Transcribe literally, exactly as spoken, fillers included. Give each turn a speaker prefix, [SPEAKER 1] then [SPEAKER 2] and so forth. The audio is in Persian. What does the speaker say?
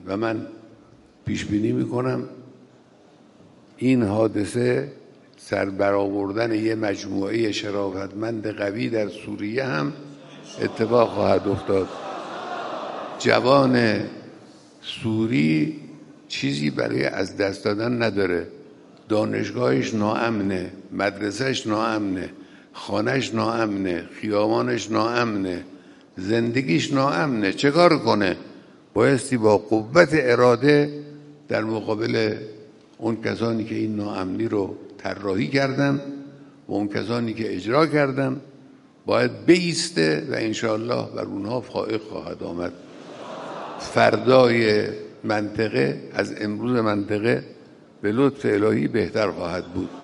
[SPEAKER 1] و من پیش بینی میکنم این حادثه سر برآوردن یه مجموعه شرافتمند قوی در سوریه هم اتفاق خواهد افتاد. جوان سوری چیزی برای از دست دادن نداره. دانشگاهش ناامنه، مدرسهش ناامنه، خانهش ناامنه، خیابانش ناامنه، زندگیش ناامنه. چه کار کنه؟ بایستی با قوت اراده در مقابل اون کسانی که این ناامنی رو طراحی کردن و اون کسانی که اجرا کردن باید بایسته و انشاءالله بر اونها فائق خواهد آمد. فردای منطقه از امروز منطقه به لطف الهی بهتر خواهد بود.